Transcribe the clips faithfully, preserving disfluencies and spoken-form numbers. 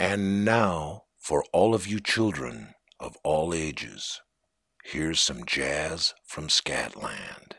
And now, for all of you children of all ages, here's some jazz from Scatland.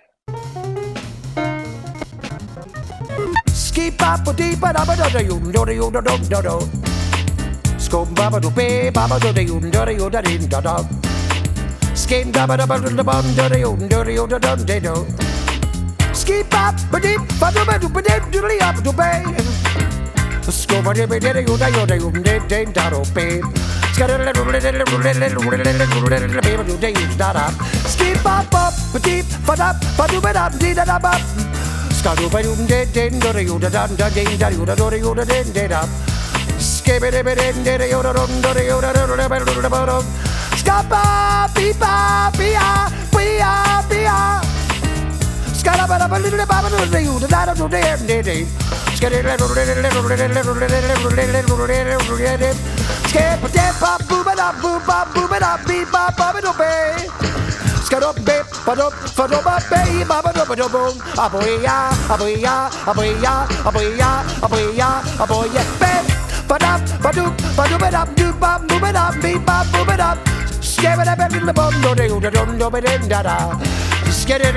Ski papa dee ba da ba da da yum do da yum da dum da do. Skum ba ba do be ba ba do da yum do da yum da din da da. Skin da ba da ba da ba do da yum do da yum da dum da do. Ski papa dee ba do ba do ba dee do da yum do be. Skum ba dee ba dee da yum da yum da yum da din da do be. Ski da da da da da do da yum da da. Ski papa dee ba da ba do ba da dee da da ba. Skadu ba yum de den do de yuda dan da den da yuda do de yuda den de da. Skebe de be den de de yuda don do de yuda do de be do de ba do. Skapa pipa pia pia pia. Skala ba da ba de ba do de yuda da do de de de. Skede de do de de do de de do de de do de de do de de. Skep de pa bu ba da bu ba bu ba da bi ba ba do be. Skadop be padop fadoba be baba do do boom aboya aboya aboya aboya aboya aboya be padap padup padubadap do bam bubadap be bam bubadap skebada be the bomb do do do do be da da skede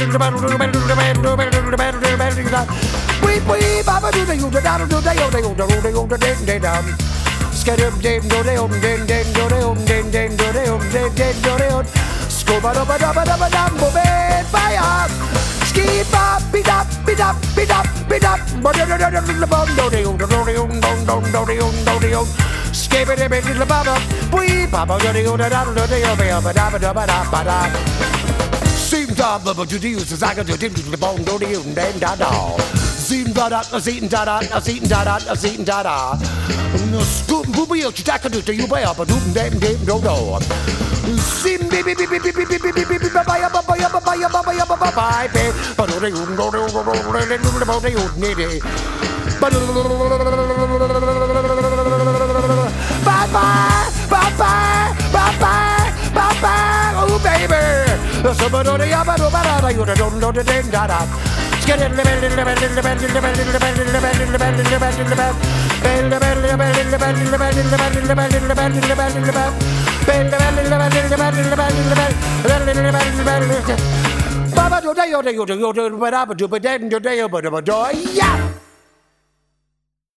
we we baba do do do da do do do do do do do do da skede dem do do dem dem do do dem dem do do dem dem do do Scuba da ba da ba da ba da bo be fire. Ski ba beat up beat up beat up beat up. Ba da da da da da bom do de do do do do do do do do. Ski ba de be de ba ba. Bui ba ba do de do da da do de ba ba da ba da ba da ba da. Sim da ba ba do de use as I go do de bom do de den da da. Sim da da sim da da sim da da sim da da. No scoop bu bu yo chaka do de you ba ba do dem dem do do. Sim bi bi bi bi bi bi bi bi bi bi ba ba ya ba ba ya ba ba ya ba ba ya ba ba ba be ba do de do do do do do do de do ne de ba ba ba ba ba ba ba ba oh baby so ba do de ya ba do ba da you do do de den da da get it le le le le le le le le Baba do da yo da yo da yo da ba da ba do ba den do da yo ba do ba do ya